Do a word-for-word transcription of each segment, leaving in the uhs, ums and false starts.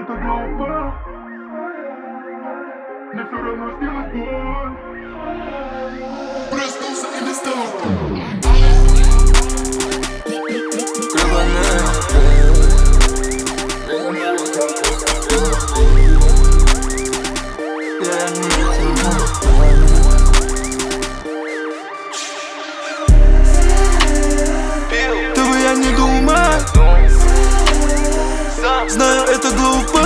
это глупо. Мне все равно снилась боль. Проснулся и не стал. Тобой я не думаю, знаю, это глупо.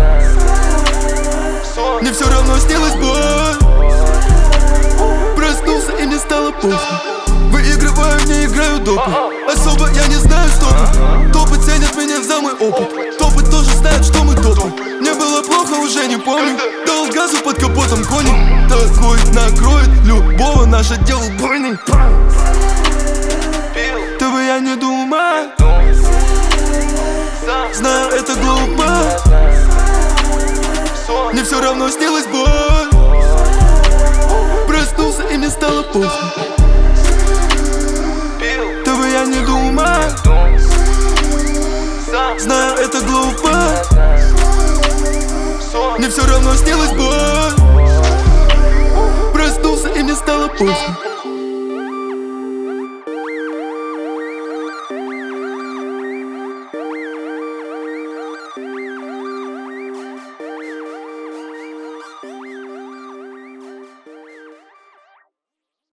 Мне все равно снилась боль. Проснулся и мне стало похуй. Выигрываю, не играю допы. Особо я не знаю стопы. Топы ценят меня за мой опыт. Топы тоже знают, что мы топы. Мне было плохо, уже не помню. Дал газу под капотом кони. Такой накроет любого, наше дело бойный. Тобой я не думаю, знаю, это глупо. Мне все равно снилась боль. Проснулся и мне стало похуй. Тобой я не думаю, знаю, это глупо. Мне все равно снилась боль. Проснулся и мне стало похуй.